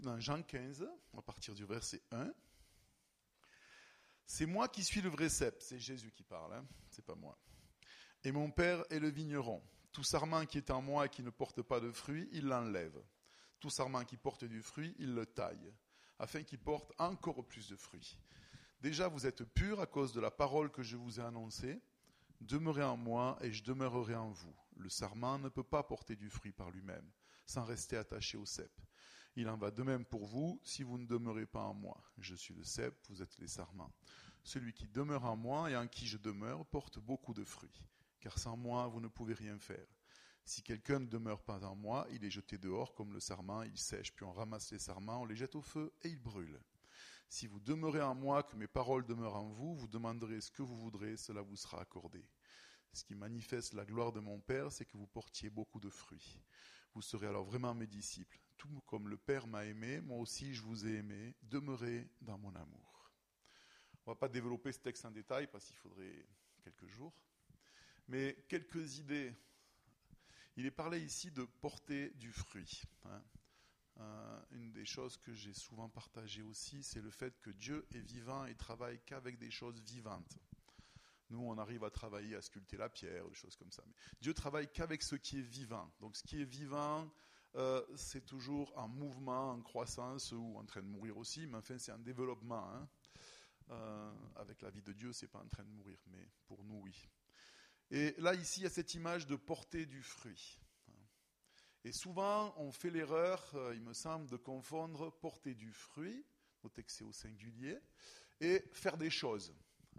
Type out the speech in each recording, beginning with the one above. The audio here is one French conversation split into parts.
dans Jean 15, à partir du verset 1. C'est moi qui suis le vrai cep, c'est Jésus qui parle, hein, c'est pas moi. Et mon Père est le vigneron. Tout sarment qui est en moi et qui ne porte pas de fruit, il l'enlève. Tout sarment qui porte du fruit, il le taille, afin qu'il porte encore plus de fruits. Déjà, vous êtes purs à cause de la parole que je vous ai annoncée. Demeurez en moi et je demeurerai en vous. Le sarment ne peut pas porter du fruit par lui-même, sans rester attaché au cep. Il en va de même pour vous, si vous ne demeurez pas en moi. Je suis le cep, vous êtes les sarments. Celui qui demeure en moi et en qui je demeure porte beaucoup de fruits, car sans moi, vous ne pouvez rien faire. Si quelqu'un ne demeure pas en moi, il est jeté dehors comme le sarment, il sèche, puis on ramasse les sarments, on les jette au feu et ils brûlent. Si vous demeurez en moi, que mes paroles demeurent en vous, vous demanderez ce que vous voudrez, cela vous sera accordé. Ce qui manifeste la gloire de mon Père, c'est que vous portiez beaucoup de fruits. Vous serez alors vraiment mes disciples. Tout comme le Père m'a aimé, moi aussi je vous ai aimé. Demeurez dans mon amour. On ne va pas développer ce texte en détail parce qu'il faudrait quelques jours. Mais quelques idées. Il est parlé ici de porter du fruit. Une des choses que j'ai souvent partagées aussi, c'est le fait que Dieu est vivant et travaille qu'avec des choses vivantes. Nous, on arrive à travailler, à sculpter la pierre, des choses comme ça. Mais Dieu travaille qu'avec ce qui est vivant. Donc ce qui est vivant, c'est toujours en mouvement, en croissance ou en train de mourir aussi, mais enfin c'est en développement. Avec la vie de Dieu, c'est pas en train de mourir, mais pour nous, oui. Et là, ici, il y a cette image de porter du fruit. Et souvent, on fait l'erreur, il me semble, de confondre porter du fruit, notez que c'est au singulier, et faire des choses.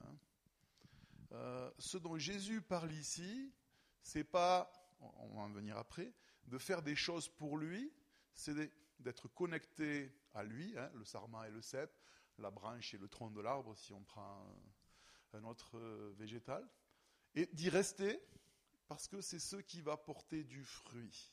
Ce dont Jésus parle ici, c'est pas, on va en venir après, de faire des choses pour lui, c'est d'être connecté à lui, le sarment et le cep, la branche et le tronc de l'arbre, si on prend un autre végétal, et d'y rester, parce que c'est ce qui va porter du fruit.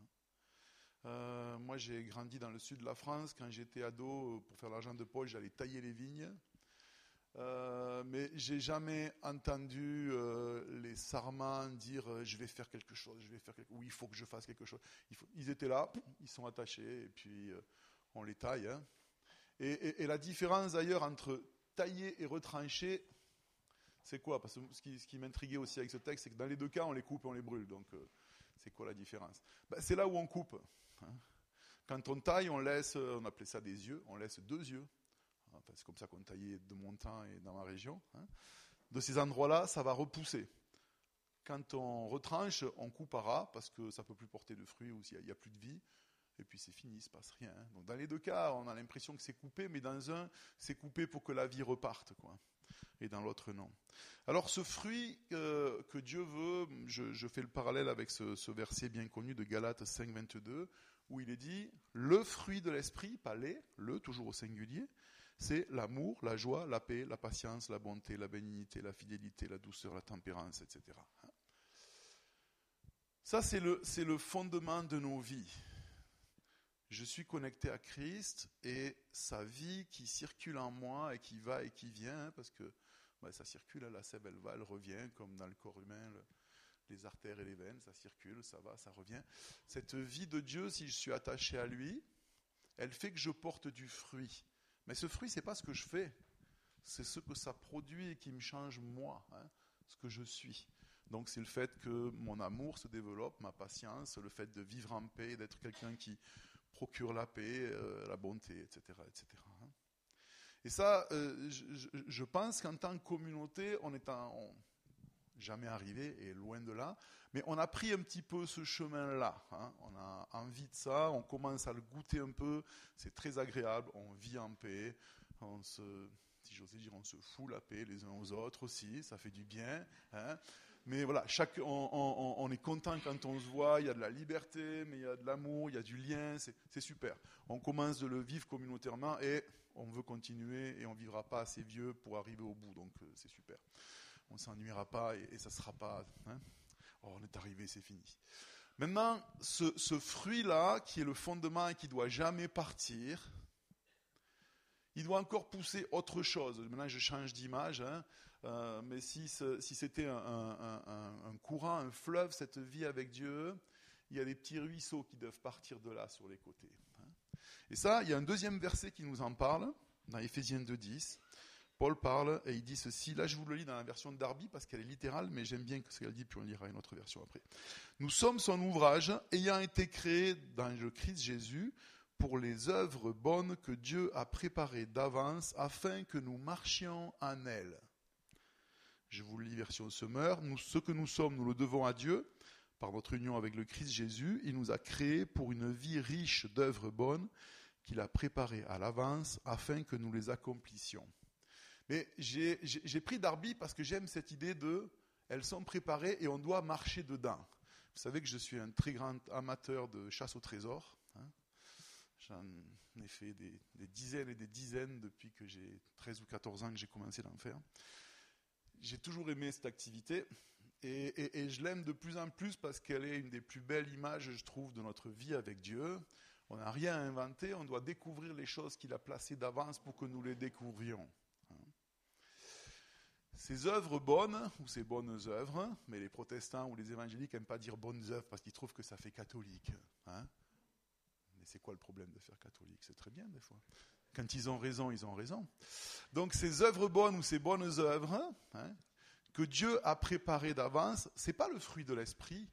Moi, j'ai grandi dans le sud de la France. Quand j'étais ado, pour faire l'argent de poche, j'allais tailler les vignes. Mais j'ai jamais entendu les sarments dire je vais faire quelque chose, ou il faut que je fasse quelque chose. Ils étaient là, ils sont attachés, et puis on les taille. Hein. Et la différence d'ailleurs entre tailler et retrancher, c'est quoi? Parce que ce qui m'intriguait aussi avec ce texte, c'est que dans les deux cas, on les coupe et on les brûle. Donc, c'est quoi la différence? C'est là où on coupe. Hein. Quand on taille, on appelait ça des yeux, on laisse 2 yeux. Enfin, c'est comme ça qu'on taillait de mon temps et dans ma région. Hein. De ces endroits-là, ça va repousser. Quand on retranche, on coupe à ras parce que ça ne peut plus porter de fruits ou s'il n'y a plus de vie. Et puis c'est fini, il ne se passe rien. Hein. Donc dans les deux cas, on a l'impression que c'est coupé, mais dans un, c'est coupé pour que la vie reparte, quoi. Et dans l'autre, non. Alors ce fruit que Dieu veut, je fais le parallèle avec ce verset bien connu de Galates 5, 22, où il est dit, le fruit de l'esprit, pas le, toujours au singulier, c'est l'amour, la joie, la paix, la patience, la bonté, la bénignité, la fidélité, la douceur, la tempérance, etc. Ça, c'est le fondement de nos vies. Je suis connecté à Christ et sa vie qui circule en moi et qui va et qui vient, parce que ça circule, la sève, elle va, elle revient, comme dans le corps humain, les artères et les veines, ça circule, ça va, ça revient. Cette vie de Dieu, si je suis attaché à lui, elle fait que je porte du fruit. Mais ce fruit, ce n'est pas ce que je fais, c'est ce que ça produit et qui me change moi, ce que je suis. Donc c'est le fait que mon amour se développe, ma patience, le fait de vivre en paix, d'être quelqu'un qui procure la paix, la bonté, etc. etc. Et ça, je pense qu'en tant que communauté, on n'est jamais arrivé, et loin de là, mais on a pris un petit peu ce chemin-là. On a envie de ça, on commence à le goûter un peu, c'est très agréable, on vit en paix, si j'osais dire, on se fout la paix les uns aux autres aussi, ça fait du bien. Mais voilà, on est content quand on se voit, il y a de la liberté, mais il y a de l'amour, il y a du lien, c'est super. On commence de le vivre communautairement et on veut continuer et on ne vivra pas assez vieux pour arriver au bout, donc c'est super. On ne s'ennuiera pas et ça ne sera pas... on est arrivé, c'est fini. Maintenant, ce fruit-là, qui est le fondement et qui ne doit jamais partir, il doit encore pousser autre chose. Maintenant, je change d'image, mais si c'était un courant, un fleuve, cette vie avec Dieu, il y a des petits ruisseaux qui doivent partir de là sur les côtés. Et ça, il y a un deuxième verset qui nous en parle, dans Éphésiens 2:10. Paul parle et il dit ceci. Là, je vous le lis dans la version de Darby parce qu'elle est littérale, mais j'aime bien ce qu'elle dit, puis on lira une autre version après. Nous sommes son ouvrage, ayant été créés dans le Christ Jésus, pour les œuvres bonnes que Dieu a préparées d'avance afin que nous marchions en elles. Je vous le lis version Semeur. Ce que nous sommes, nous le devons à Dieu. Par notre union avec le Christ Jésus, il nous a créés pour une vie riche d'œuvres bonnes qu'il a préparées à l'avance afin que nous les accomplissions. Mais j'ai pris Darby parce que j'aime cette idée de « elles sont préparées et on doit marcher dedans ». Vous savez que je suis un très grand amateur de chasse au trésor. J'en ai fait des dizaines et des dizaines depuis que j'ai 13 ou 14 ans que j'ai commencé d'en faire. J'ai toujours aimé cette activité et je l'aime de plus en plus parce qu'elle est une des plus belles images, je trouve, de notre vie avec Dieu. On n'a rien à inventer, on doit découvrir les choses qu'il a placées d'avance pour que nous les découvrions. Ces œuvres bonnes, ou ces bonnes œuvres, mais les protestants ou les évangéliques n'aiment pas dire bonnes œuvres parce qu'ils trouvent que ça fait catholique. Mais c'est quoi le problème de faire catholique? C'est très bien des fois. Quand ils ont raison, ils ont raison. Donc ces œuvres bonnes ou ces bonnes œuvres que Dieu a préparées d'avance, ce n'est pas le fruit de l'esprit.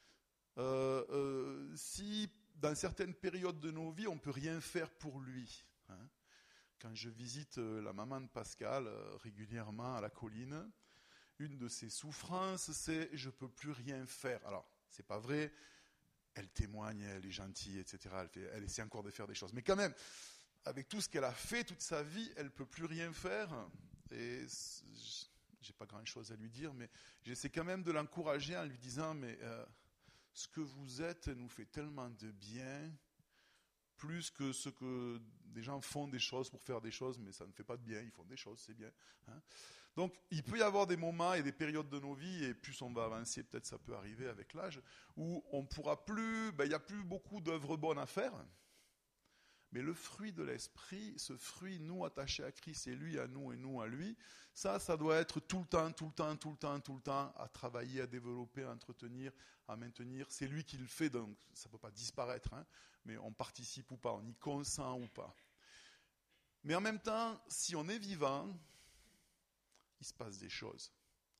Si dans certaines périodes de nos vies, on ne peut rien faire pour lui. Quand je visite la maman de Pascal régulièrement à la colline, une de ses souffrances, c'est « je ne peux plus rien faire ». Alors, ce n'est pas vrai, elle témoigne, elle est gentille, etc. Elle essaie encore de faire des choses. Mais quand même, avec tout ce qu'elle a fait toute sa vie, elle ne peut plus rien faire. Et je n'ai pas grand-chose à lui dire, mais j'essaie quand même de l'encourager en lui disant « mais ce que vous êtes nous fait tellement de bien ». Plus que ce que des gens font des choses pour faire des choses, mais ça ne fait pas de bien, ils font des choses, c'est bien. Donc, il peut y avoir des moments et des périodes de nos vies, et plus on va avancer, peut-être ça peut arriver avec l'âge, où on pourra plus, il n'y a plus beaucoup d'œuvres bonnes à faire, mais le fruit de l'esprit, ce fruit, nous attachés à Christ, et lui à nous et nous à lui, ça doit être tout le temps, à travailler, à développer, à entretenir, à maintenir. C'est lui qui le fait, donc ça ne peut pas disparaître, mais on participe ou pas, on y consent ou pas. Mais en même temps, si on est vivant, il se passe des choses.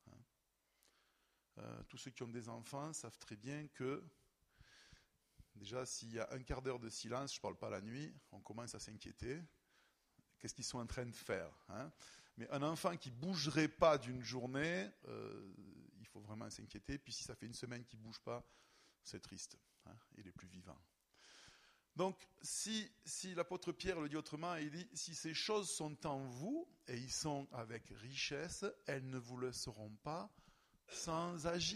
Tous ceux qui ont des enfants savent très bien que, déjà, s'il y a un quart d'heure de silence, je ne parle pas la nuit, on commence à s'inquiéter. Qu'est-ce qu'ils sont en train de faire Mais un enfant qui ne bougerait pas d'une journée, il faut vraiment s'inquiéter. Puis si ça fait une semaine qu'il ne bouge pas, c'est triste. Il est plus vivant. Donc, si l'apôtre Pierre le dit autrement, il dit « Si ces choses sont en vous, et ils sont avec richesse, elles ne vous laisseront pas sans agir. »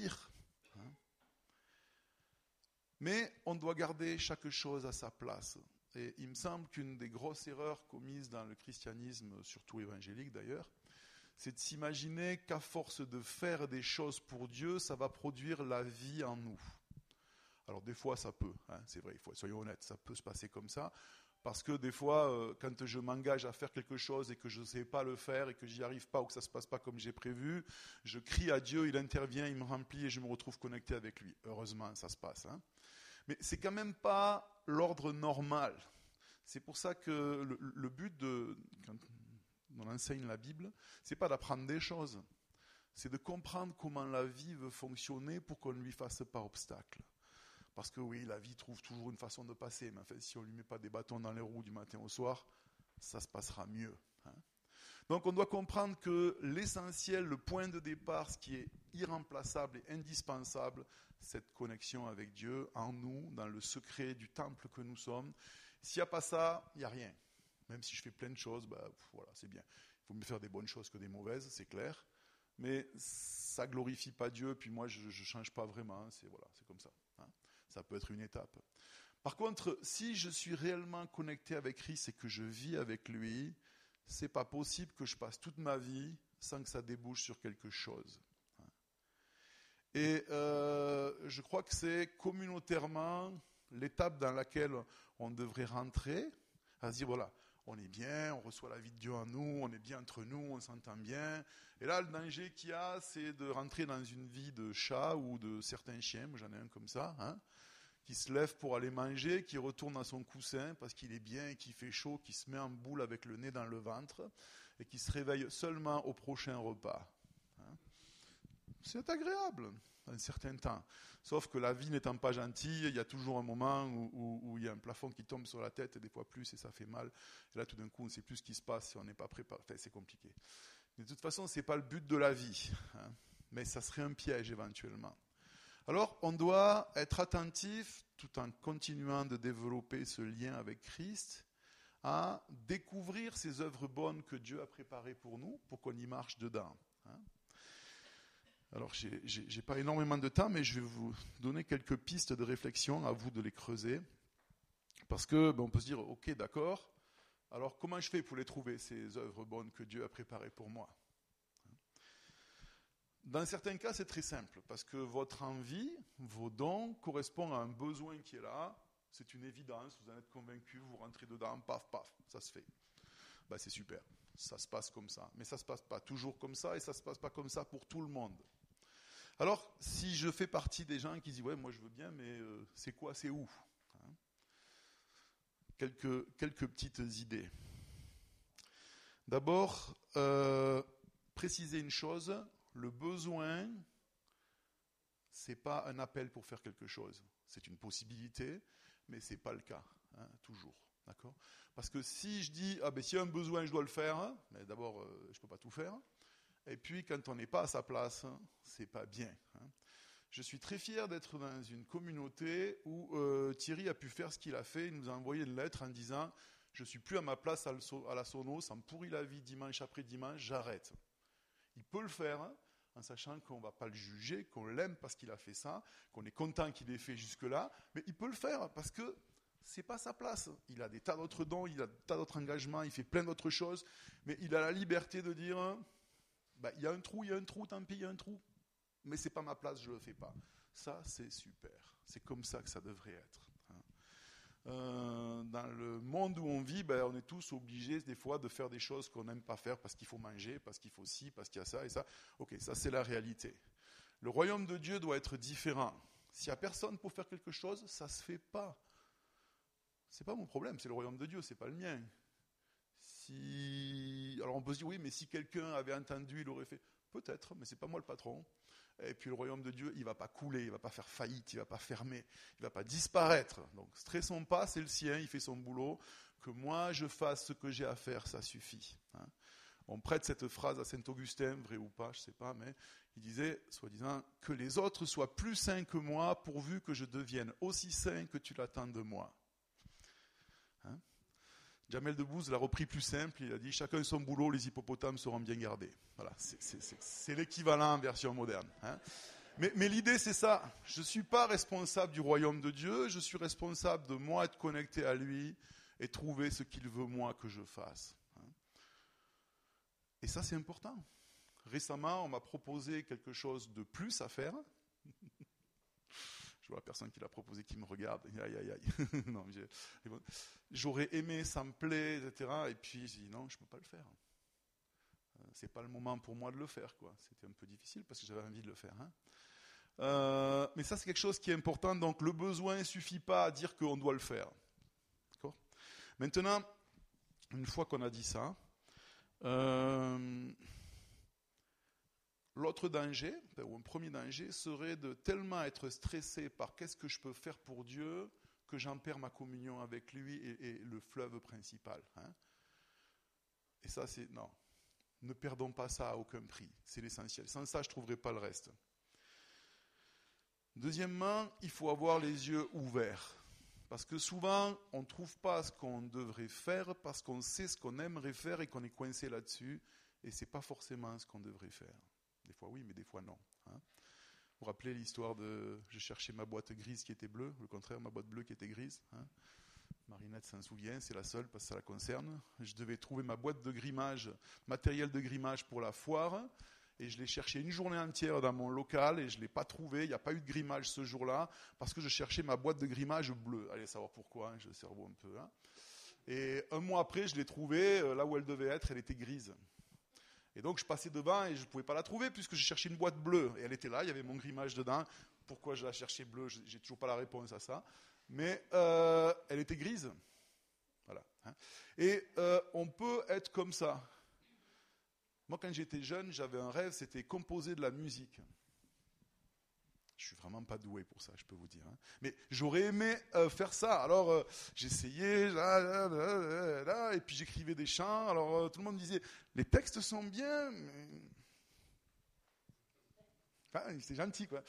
Mais on doit garder chaque chose à sa place. Et il me semble qu'une des grosses erreurs commises dans le christianisme, surtout évangélique d'ailleurs, c'est de s'imaginer qu'à force de faire des choses pour Dieu, ça va produire la vie en nous. Alors des fois ça peut, c'est vrai, soyons honnêtes, ça peut se passer comme ça, parce que des fois, quand je m'engage à faire quelque chose et que je ne sais pas le faire et que j'y arrive pas ou que ça ne se passe pas comme j'ai prévu, je crie à Dieu, il intervient, il me remplit et je me retrouve connecté avec lui. Heureusement, ça se passe. Mais c'est quand même pas l'ordre normal. C'est pour ça que le but quand on enseigne la Bible, c'est pas d'apprendre des choses, c'est de comprendre comment la vie veut fonctionner pour qu'on ne lui fasse pas obstacle. Parce que oui, la vie trouve toujours une façon de passer, mais en fait, si on ne lui met pas des bâtons dans les roues du matin au soir, ça se passera mieux. Donc on doit comprendre que l'essentiel, le point de départ, ce qui est irremplaçable et indispensable, cette connexion avec Dieu, en nous, dans le secret du temple que nous sommes. S'il n'y a pas ça, il n'y a rien. Même si je fais plein de choses, voilà, c'est bien. Il faut mieux faire des bonnes choses que des mauvaises, c'est clair. Mais ça ne glorifie pas Dieu, puis moi je ne change pas vraiment, c'est comme ça. Ça peut être une étape. Par contre, si je suis réellement connecté avec Christ et que je vis avec lui, c'est pas possible que je passe toute ma vie sans que ça débouche sur quelque chose. Et je crois que c'est communautairement l'étape dans laquelle on devrait rentrer, à se dire voilà, on est bien, on reçoit la vie de Dieu en nous, on est bien entre nous, on s'entend bien. Et là, le danger qu'il y a, c'est de rentrer dans une vie de chat ou de certains chiens, moi j'en ai un comme ça, qui se lève pour aller manger, qui retourne à son coussin parce qu'il est bien et qu'il fait chaud, qui se met en boule avec le nez dans le ventre et qui se réveille seulement au prochain repas. C'est agréable un certain temps. Sauf que la vie n'étant pas gentille, il y a toujours un moment où il y a un plafond qui tombe sur la tête, et des fois plus, et ça fait mal. Et là, tout d'un coup, on ne sait plus ce qui se passe si on n'est pas préparé. Enfin, c'est compliqué. Mais de toute façon, ce n'est pas le but de la vie. Mais ça serait un piège éventuellement. Alors, on doit être attentif, tout en continuant de développer ce lien avec Christ, à découvrir ces œuvres bonnes que Dieu a préparées pour nous, pour qu'on y marche dedans. Alors, je n'ai pas énormément de temps, mais je vais vous donner quelques pistes de réflexion, à vous de les creuser. Parce que, on peut se dire, ok, d'accord, alors comment je fais pour les trouver, ces œuvres bonnes que Dieu a préparées pour moi ? Dans certains cas, c'est très simple, parce que votre envie, vos dons, correspondent à un besoin qui est là, c'est une évidence, vous en êtes convaincu, vous rentrez dedans, paf, paf, ça se fait. C'est super, ça se passe comme ça. Mais ça ne se passe pas toujours comme ça, et ça ne se passe pas comme ça pour tout le monde. Alors, si je fais partie des gens qui disent « ouais, moi je veux bien, mais c'est quoi, c'est où ?» Quelques petites idées. D'abord, préciser une chose, le besoin, ce n'est pas un appel pour faire quelque chose. C'est une possibilité, mais ce n'est pas le cas, toujours. D'accord ? Parce que si je dis « s'il y a un besoin, je dois le faire », mais d'abord, je ne peux pas tout faire. Et puis, quand on n'est pas à sa place, c'est pas bien. Je suis très fier d'être dans une communauté où Thierry a pu faire ce qu'il a fait. Il nous a envoyé une lettre en disant « Je ne suis plus à ma place à la Sono, ça me pourrit la vie dimanche après dimanche, j'arrête. » Il peut le faire en sachant qu'on ne va pas le juger, qu'on l'aime parce qu'il a fait ça, qu'on est content qu'il ait fait jusque-là, mais il peut le faire parce que ce n'est pas sa place. Il a des tas d'autres dons, il a des tas d'autres engagements, il fait plein d'autres choses, mais il a la liberté de dire il y a un trou, tant pis, il y a un trou. Mais ce n'est pas ma place, je ne le fais pas. Ça, c'est super. C'est comme ça que ça devrait être. Dans le monde où on vit, on est tous obligés des fois de faire des choses qu'on n'aime pas faire parce qu'il faut manger, parce qu'il faut ci, parce qu'il y a ça et ça. Ok, ça c'est la réalité. Le royaume de Dieu doit être différent. S'il n'y a personne pour faire quelque chose, ça ne se fait pas. Ce n'est pas mon problème, c'est le royaume de Dieu, ce n'est pas le mien. Alors on peut se dire, oui, mais si quelqu'un avait entendu, il aurait fait. Peut-être, mais ce n'est pas moi le patron. Et puis le royaume de Dieu, il ne va pas couler, il ne va pas faire faillite, il ne va pas fermer, il ne va pas disparaître. Donc stressons pas, c'est le sien, il fait son boulot. Que moi je fasse ce que j'ai à faire, ça suffit. On prête cette phrase à Saint-Augustin, vrai ou pas, je ne sais pas, mais il disait, soi-disant, que les autres soient plus saints que moi, pourvu que je devienne aussi saint que tu l'attends de moi. Jamel Debbouze l'a repris plus simple, il a dit « Chacun son boulot, les hippopotames seront bien gardés ». Voilà, c'est l'équivalent en version moderne. Mais l'idée, c'est ça. Je ne suis pas responsable du royaume de Dieu, je suis responsable de moi être connecté à lui et trouver ce qu'il veut moi que je fasse. Et ça, c'est important. Récemment, on m'a proposé quelque chose de plus à faire. Je vois la personne qui l'a proposé qui me regarde. Aïe, aïe, aïe. Non, j'aurais aimé, ça me plaît, etc. Et puis, j'ai dit non, je ne peux pas le faire. C'est pas le moment pour moi de le faire, quoi. C'était un peu difficile parce que j'avais envie de le faire. Mais ça, c'est quelque chose qui est important. Donc, le besoin ne suffit pas à dire qu'on doit le faire. D'accord ? Maintenant, une fois qu'on a dit ça, l'autre danger, ou un premier danger, serait de tellement être stressé par qu'est-ce que je peux faire pour Dieu que j'en perds ma communion avec lui et le fleuve principal. Et ça, c'est... Non. Ne perdons pas ça à aucun prix. C'est l'essentiel. Sans ça, je ne trouverai pas le reste. Deuxièmement, il faut avoir les yeux ouverts. Parce que souvent, on ne trouve pas ce qu'on devrait faire parce qu'on sait ce qu'on aimerait faire et qu'on est coincé là-dessus. Et ce n'est pas forcément ce qu'on devrait faire. Des fois oui, mais des fois non. Vous vous rappelez l'histoire de... Je cherchais ma boîte grise qui était bleue, le contraire, ma boîte bleue qui était grise. Marinette s'en souvient, c'est la seule parce que ça la concerne. Je devais trouver ma boîte de grimage, matériel de grimage pour la foire. Et je l'ai cherché une journée entière dans mon local et je ne l'ai pas trouvé. Il n'y a pas eu de grimage ce jour-là parce que je cherchais ma boîte de grimage bleue. Allez savoir pourquoi, j'ai le cerveau un peu. Et un mois après, je l'ai trouvée là où elle devait être, elle était grise. Et donc je passais devant et je ne pouvais pas la trouver puisque je cherchais une boîte bleue. Et elle était là, il y avait mon grimage dedans. Pourquoi je la cherchais bleue, je n'ai toujours pas la réponse à ça. Mais elle était grise. Voilà. Et on peut être comme ça. Moi, quand j'étais jeune, j'avais un rêve, c'était composer de la musique. Je suis vraiment pas doué pour ça, je peux vous dire. Mais j'aurais aimé faire ça. Alors, j'essayais, et puis j'écrivais des chants. Alors, tout le monde me disait, les textes sont bien, mais... Enfin, c'est gentil, quoi.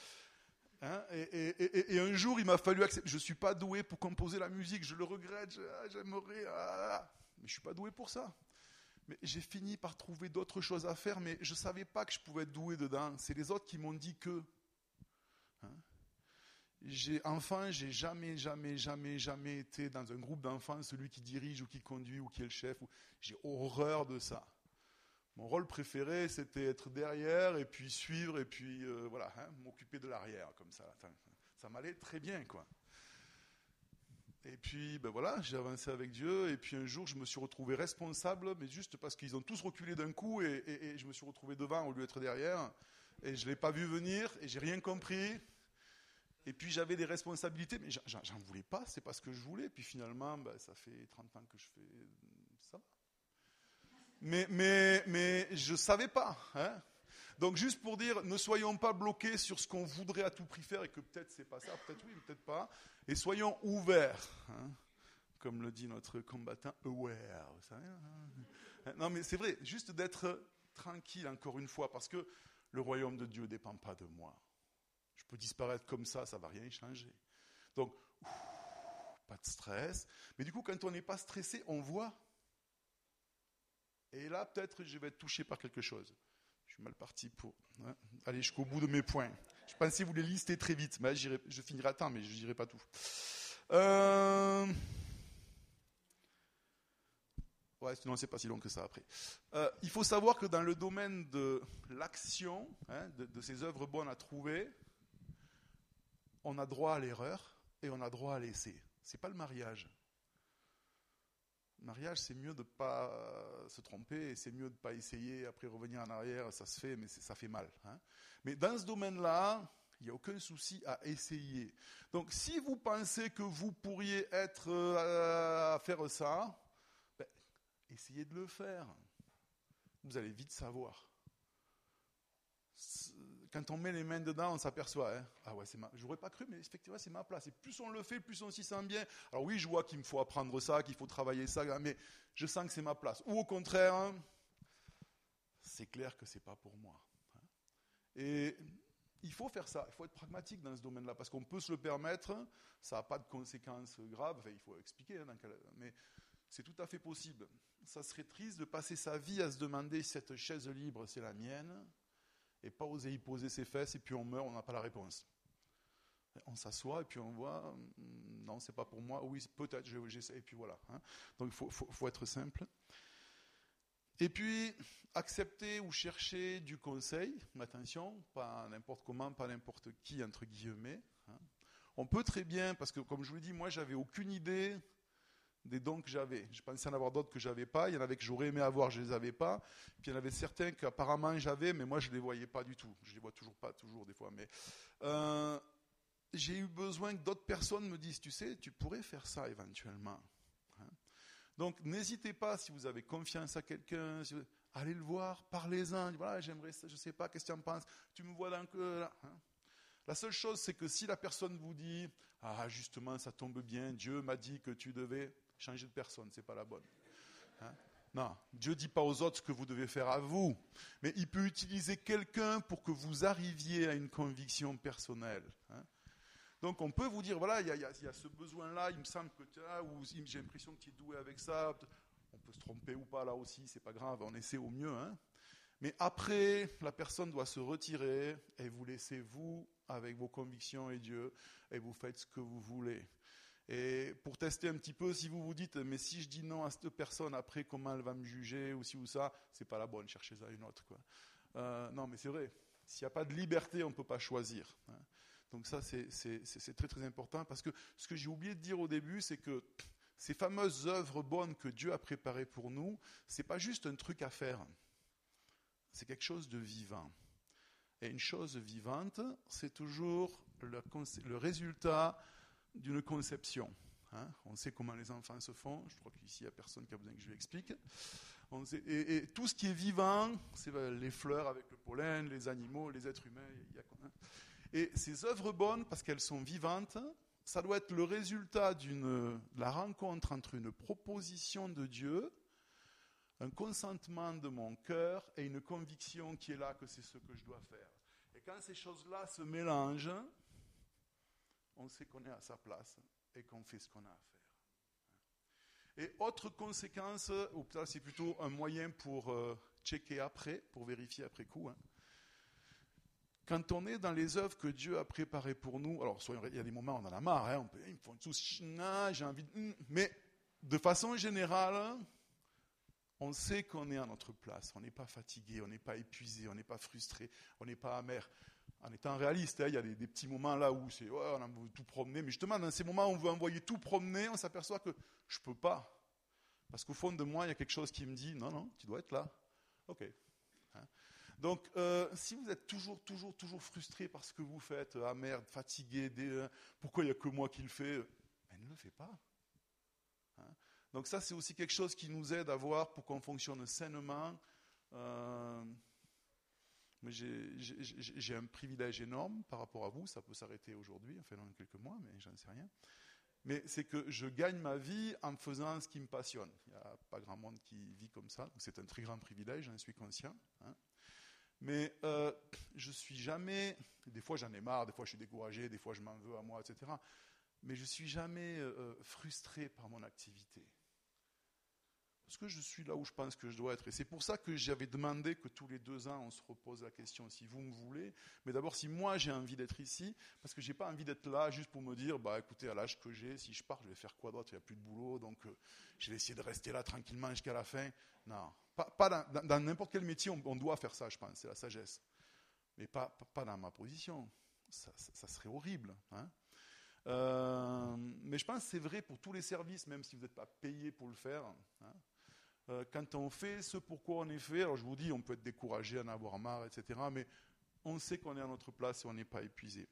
Et un jour, il m'a fallu accepter. Je suis pas doué pour composer la musique, je le regrette, j'aimerais... Mais je suis pas doué pour ça. Mais j'ai fini par trouver d'autres choses à faire, mais je savais pas que je pouvais être doué dedans. C'est les autres qui m'ont dit que... J'ai jamais été dans un groupe d'enfants celui qui dirige ou qui conduit ou qui est le chef. J'ai horreur de ça. Mon rôle préféré, c'était être derrière et puis suivre et puis m'occuper de l'arrière comme ça. Enfin, ça m'allait très bien, quoi. Et puis, j'ai avancé avec Dieu et puis un jour, je me suis retrouvé responsable, mais juste parce qu'ils ont tous reculé d'un coup et je me suis retrouvé devant au lieu d'être derrière et je l'ai pas vu venir et j'ai rien compris. Et puis j'avais des responsabilités, mais j'en voulais pas, c'est pas ce que je voulais. Puis finalement, ça fait 30 ans que je fais ça. Mais je savais pas. Donc juste pour dire, ne soyons pas bloqués sur ce qu'on voudrait à tout prix faire et que peut-être c'est pas ça, peut-être oui, peut-être pas. Et soyons ouverts, comme le dit notre combattant, aware. Vous savez, non mais c'est vrai, juste d'être tranquille encore une fois, parce que le royaume de Dieu ne dépend pas de moi. Je peux disparaître comme ça ne va rien changer. Donc, pas de stress. Mais du coup, quand on n'est pas stressé, on voit. Et là, peut-être, je vais être touché par quelque chose. Je suis mal parti pour aller jusqu'au bout de mes points. Je pensais vous les lister très vite. Mais je finirai à temps, mais je ne dirai pas tout. Sinon, c'est pas si long que ça après. Il faut savoir que dans le domaine de l'action, de ces œuvres bonnes à trouver, on a droit à l'erreur et on a droit à l'essai. C'est pas le mariage. Le mariage, c'est mieux de ne pas se tromper et c'est mieux de ne pas essayer, après revenir en arrière, ça se fait, mais ça fait mal. Mais dans ce domaine-là, il n'y a aucun souci à essayer. Donc, si vous pensez que vous pourriez être à faire ça, essayez de le faire. Vous allez vite savoir. Quand on met les mains dedans, on s'aperçoit, j'aurais pas cru, mais effectivement, c'est ma place. Et plus on le fait, plus on s'y sent bien. Alors oui, je vois qu'il me faut apprendre ça, qu'il faut travailler ça, mais je sens que c'est ma place. Ou au contraire, c'est clair que c'est pas pour moi. Et il faut faire ça, il faut être pragmatique dans ce domaine-là, parce qu'on peut se le permettre, ça n'a pas de conséquences graves, il faut expliquer, mais c'est tout à fait possible. Ça serait triste de passer sa vie à se demander si cette chaise libre, c'est la mienne, et pas oser y poser ses fesses, et puis on meurt, on n'a pas la réponse. On s'assoit, et puis on voit, non, c'est pas pour moi, oui, peut-être, j'essaie, et puis voilà. Donc il faut être simple. Et puis, accepter ou chercher du conseil, attention, pas n'importe comment, pas n'importe qui, entre guillemets. On peut très bien, parce que comme je vous l'ai dit, moi, j'avais aucune idée des dons que j'avais. Je pensais en avoir d'autres que j'avais pas. Il y en avait que j'aurais aimé avoir, je les avais pas. Puis il y en avait certains qu'apparemment j'avais, mais moi je les voyais pas du tout. Je les vois toujours pas, toujours des fois. Mais j'ai eu besoin que d'autres personnes me disent, tu sais, tu pourrais faire ça éventuellement. Donc n'hésitez pas, si vous avez confiance à quelqu'un, allez le voir, parlez-en. Voilà, j'aimerais ça, je sais pas, qu'est-ce que tu en penses? Tu me vois dans que là. La seule chose, c'est que si la personne vous dit, justement, ça tombe bien, Dieu m'a dit que tu devais changer de personne, c'est pas la bonne. Non, Dieu dit pas aux autres ce que vous devez faire à vous, mais il peut utiliser quelqu'un pour que vous arriviez à une conviction personnelle. Donc on peut vous dire, voilà, il y a ce besoin-là, il me semble que tu as, ou j'ai l'impression que tu es doué avec ça. On peut se tromper ou pas là aussi, c'est pas grave, on essaie au mieux. Mais après, la personne doit se retirer et vous laissez vous avec vos convictions et Dieu, et vous faites ce que vous voulez. Et pour tester un petit peu, si vous vous dites, mais si je dis non à cette personne, après comment elle va me juger, ou ci ou ça, c'est pas la bonne, cherchez-en une autre, quoi. Non, mais c'est vrai, s'il n'y a pas de liberté, on ne peut pas choisir. Donc ça, c'est très très important, parce que ce que j'ai oublié de dire au début, c'est que ces fameuses œuvres bonnes que Dieu a préparées pour nous, c'est pas juste un truc à faire. c'est quelque chose de vivant. Et une chose vivante, c'est toujours le résultat d'une conception. Hein, on sait comment les enfants se font. Je crois qu'ici, il n'y a personne qui a besoin que je lui explique. Et tout ce qui est vivant, c'est les fleurs avec le pollen, les animaux, les êtres humains. Et ces œuvres bonnes, parce qu'elles sont vivantes, ça doit être le résultat de la rencontre entre une proposition de Dieu, un consentement de mon cœur et une conviction qui est là que c'est ce que je dois faire. Et quand ces choses-là se mélangent, on sait qu'on est à sa place et qu'on fait ce qu'on a à faire. Et autre conséquence, ou peut-être c'est plutôt un moyen pour checker après, pour vérifier après coup. Hein. Quand on est dans les œuvres que Dieu a préparées pour nous, alors il y a des moments où on en a marre, hein, ils me font tous, j'ai envie de... Mais de façon générale, on sait qu'on est à notre place, on n'est pas fatigué, on n'est pas épuisé, on n'est pas frustré, on n'est pas amer. En étant réaliste, hein, il y a des petits moments là où c'est, on a tout promener, mais justement dans ces moments où on veut envoyer tout promener, on s'aperçoit que je ne peux pas. Parce qu'au fond de moi, il y a quelque chose qui me dit, non, tu dois être là. Ok. Hein. Donc, si vous êtes toujours frustré par ce que vous faites, amer, fatigué, pourquoi il n'y a que moi qui le fais, ben, ne le fais pas. Hein. Donc ça, c'est aussi quelque chose qui nous aide à voir pour qu'on fonctionne sainement. J'ai un privilège énorme par rapport à vous, ça peut s'arrêter aujourd'hui, enfin dans quelques mois, mais j'en sais rien. Mais c'est que je gagne ma vie en faisant ce qui me passionne. Il n'y a pas grand monde qui vit comme ça, donc c'est un très grand privilège, j'en suis conscient. Hein. Mais je suis jamais, des fois j'en ai marre, des fois je suis découragé, des fois je m'en veux à moi, etc. Mais je ne suis jamais frustré par mon activité. Parce que je suis là où je pense que je dois être. Et c'est pour ça que j'avais demandé que tous les 2 ans, on se repose la question si vous me voulez. Mais d'abord, si moi j'ai envie d'être ici, parce que je n'ai pas envie d'être là juste pour me dire, écoutez, à l'âge que j'ai, si je pars, je vais faire quoi d'autre, il n'y a plus de boulot, donc je vais essayer de rester là tranquillement jusqu'à la fin. Non, pas dans n'importe quel métier, on doit faire ça, je pense, c'est la sagesse. Mais pas dans ma position. Ça serait horrible. Hein. Mais je pense que c'est vrai pour tous les services, même si vous n'êtes pas payé pour le faire. Hein. Quand on fait ce pourquoi on est fait, alors je vous dis, on peut être découragé, en avoir marre, etc. Mais on sait qu'on est à notre place et on n'est pas épuisé.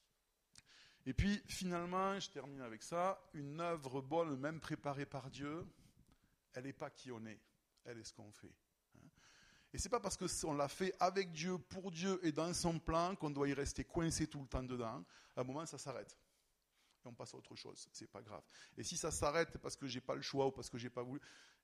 Et puis, finalement, je termine avec ça, une œuvre bonne, même préparée par Dieu, elle n'est pas qui on est, elle est ce qu'on fait. Et c'est pas parce qu'on l'a fait avec Dieu, pour Dieu et dans son plan qu'on doit y rester coincé tout le temps dedans. À un moment, ça s'arrête. Et on passe à autre chose, c'est pas grave. Et si ça s'arrête parce que j'ai pas le choix ou parce que j'ai pas voulu,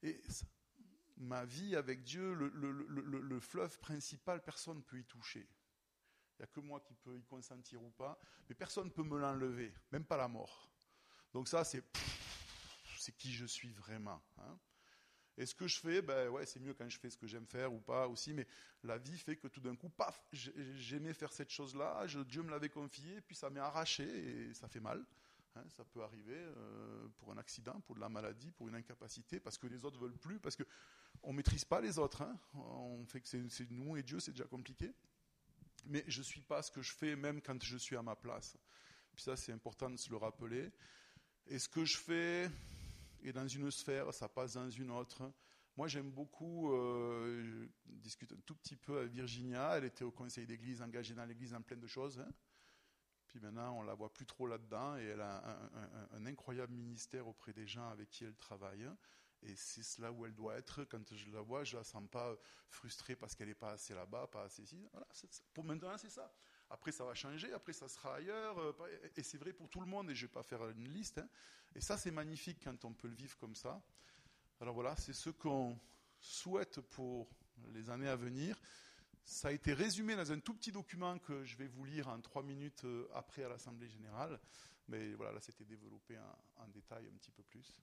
ma vie avec Dieu, le fleuve principal, personne ne peut y toucher. Il n'y a que moi qui peux y consentir ou pas, mais personne ne peut me l'enlever, même pas la mort. Donc ça, c'est qui je suis vraiment. Hein. Et ce que je fais, c'est mieux quand je fais ce que j'aime faire ou pas aussi, mais la vie fait que tout d'un coup, paf, j'aimais faire cette chose-là, Dieu me l'avait confié, puis ça m'est arraché et ça fait mal. Hein, ça peut arriver pour un accident, pour de la maladie, pour une incapacité, parce que les autres ne veulent plus, parce qu'on ne maîtrise pas les autres. Hein. On fait que c'est nous et Dieu, c'est déjà compliqué. Mais je ne suis pas ce que je fais, même quand je suis à ma place. Puis ça, c'est important de se le rappeler. Et ce que je fais est dans une sphère, ça passe dans une autre. Moi, j'aime beaucoup, je discute un tout petit peu avec Virginia, elle était au conseil d'église, engagée dans l'église en plein de choses. Hein. Puis maintenant, on ne la voit plus trop là-dedans et elle a un incroyable ministère auprès des gens avec qui elle travaille. Et c'est là où elle doit être. Quand je la vois, je ne la sens pas frustrée parce qu'elle n'est pas assez là-bas, pas assez ici. Voilà, pour maintenant, c'est ça. Après, ça va changer, après, ça sera ailleurs. Et c'est vrai pour tout le monde, et je ne vais pas faire une liste. Hein. Et ça, c'est magnifique quand on peut le vivre comme ça. Alors voilà, c'est ce qu'on souhaite pour les années à venir. Ça a été résumé dans un tout petit document que je vais vous lire en 3 minutes après à l'Assemblée Générale. Mais voilà, là, c'était développé en détail un petit peu plus.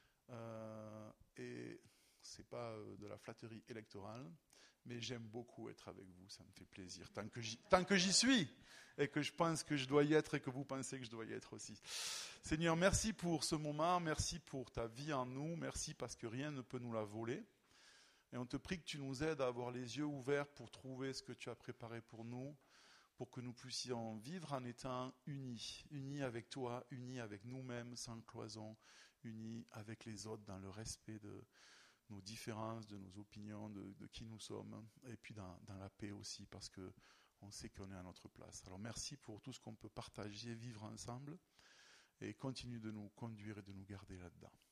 Et ce n'est pas de la flatterie électorale, mais j'aime beaucoup être avec vous, ça me fait plaisir. Tant que j'y suis, et que je pense que je dois y être, et que vous pensez que je dois y être aussi. Seigneur, merci pour ce moment, merci pour ta vie en nous, merci parce que rien ne peut nous la voler. Et on te prie que tu nous aides à avoir les yeux ouverts pour trouver ce que tu as préparé pour nous, pour que nous puissions vivre en étant unis, unis avec toi, unis avec nous-mêmes, sans cloison, unis avec les autres dans le respect nos différences, de nos opinions, de qui nous sommes, et puis dans la paix aussi, parce qu'on sait qu'on est à notre place. Alors merci pour tout ce qu'on peut partager, vivre ensemble, et continue de nous conduire et de nous garder là-dedans.